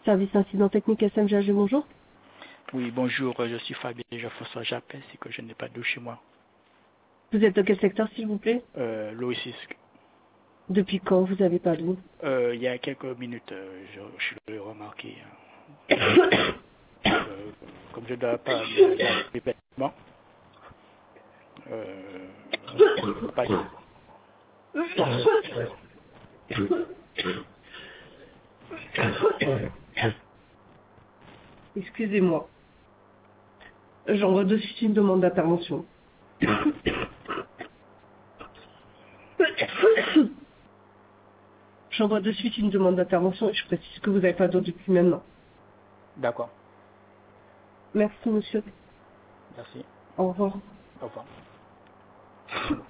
service incident technique SMGAG, bonjour. Oui, bonjour, je suis Fabien Jean-François, j'appelle, c'est que je n'ai pas d'eau chez moi. Vous êtes dans quel secteur, s'il vous plaît? L'Oasis. Depuis quand vous n'avez pas d'eau? Il y a quelques minutes, je l'ai remarqué. Comme je ne dois pas de vêtements, pas de... Excusez-moi. J'envoie de suite une demande d'intervention. J'envoie de suite une demande d'intervention et je précise que vous n'avez pas d'eau depuis maintenant. D'accord. Merci, monsieur. Merci. Au revoir. Au revoir.